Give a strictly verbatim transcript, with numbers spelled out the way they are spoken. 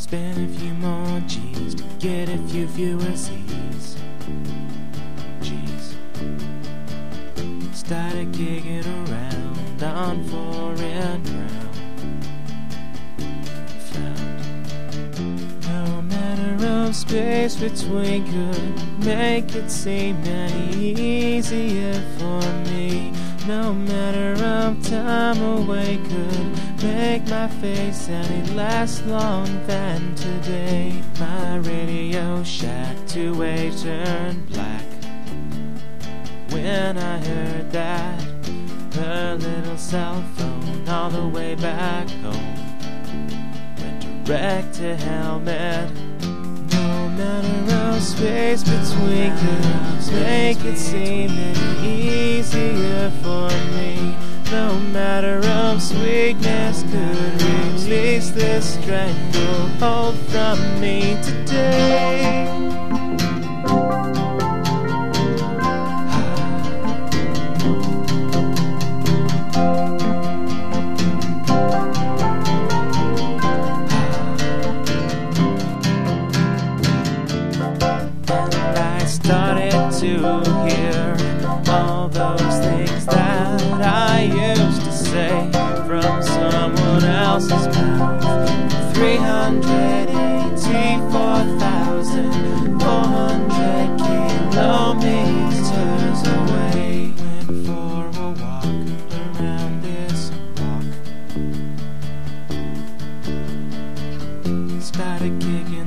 Spend a few more G's to get a few fewer C's. G's. Started kicking around on foreign ground. Found no matter of space between could make it seem any easier for me. No matter of time away could make my face any less long than today. My Radio Shack two-way turned black when I heard that. Her little cell phone all the way back home went direct to helmet. No matter of space between could make it seem any easier for me. No matter of sweetness could release this stranglehold from me today. Started to hear all those things that I used to say from someone else's mouth. Three hundred eighty-four thousand four hundred kilometers away. Went for a walk around this walk. Started kicking